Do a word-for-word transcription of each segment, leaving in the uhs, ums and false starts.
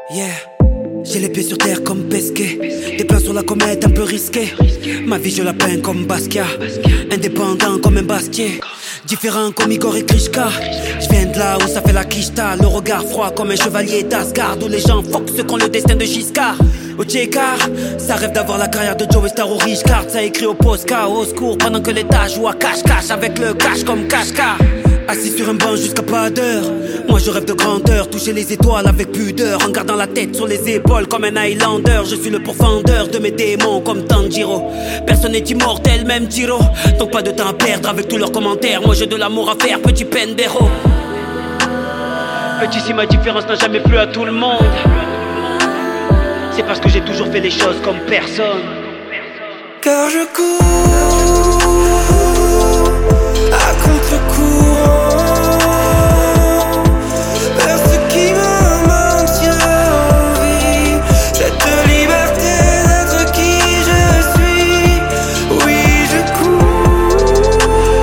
Yeah, j'ai les pieds sur terre comme Pesquet. Des plans sur la comète un peu risqués. Ma vie je la peins comme Basquiat. Indépendant comme un Bastier. Différent comme Igor et Krishka. Je viens de là où ça fait la quicheta. Le regard froid comme un chevalier d'Asgard. Où les gens fuck ceux qui ont le destin de Giscard. Au Tchekar, ça rêve d'avoir la carrière de Joe Star ou Richcard. Ça écrit au Posca, au secours. Pendant que l'État joue à cache-cache. Avec le cash comme Kashka. Assis sur un banc jusqu'à pas d'heure. Moi je rêve de grandeur, toucher les étoiles avec pudeur. En gardant la tête sur les épaules comme un Highlander. Je suis le pourfendeur de mes démons comme Tanjiro. Personne n'est immortel, même Jiro. Donc pas de temps à perdre avec tous leurs commentaires. Moi j'ai de l'amour à faire, petit pendejo. Petit si ma différence n'a jamais plu à tout le monde. C'est parce que j'ai toujours fait les choses comme personne. Car je cours à contre-courant vers ce qui me maintient en vie. Cette liberté d'être qui je suis. Oui, je cours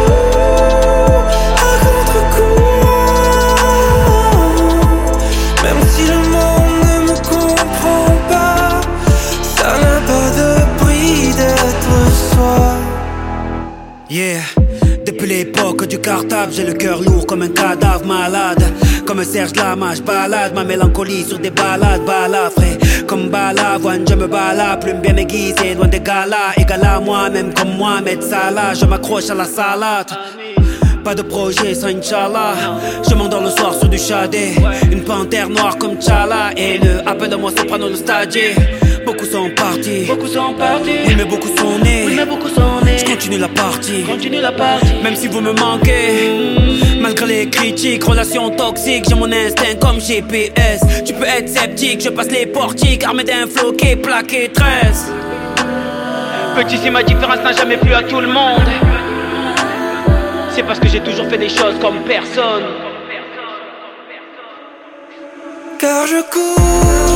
à contre-courant. Même si le monde ne me comprend pas, ça n'a pas de prix d'être soi. Yeah, depuis l'époque du cartable, j'ai le cœur lourd comme un cadavre malade. Comme un Serge Lama, je balade ma mélancolie sur des balades, balades frais. Comme Balavoine, je me balade, plume bien aiguisée, loin des galas. Égal à moi-même comme Mohamed Salah, je m'accroche à la salade. Pas de projet sans Inch'Allah. Je m'endors le soir sur du Shadé. Une panthère noire comme T'Challa. Et le appelle-moi Soprano le stagiaire. Beaucoup sont partis, Beaucoup sont partis, oui mais beaucoup sont nés. oui mais beaucoup sont nés. Je continue la partie, Continue la partie. même si vous me manquez. Malgré les critiques, relations toxiques, j'ai mon instinct comme G P S. Tu peux être sceptique, je passe les portiques, armé d'un floqué, plaqué treize. Petit si ma différence n'a jamais plu à tout le monde. C'est parce que j'ai toujours fait des choses comme personne. Car je cours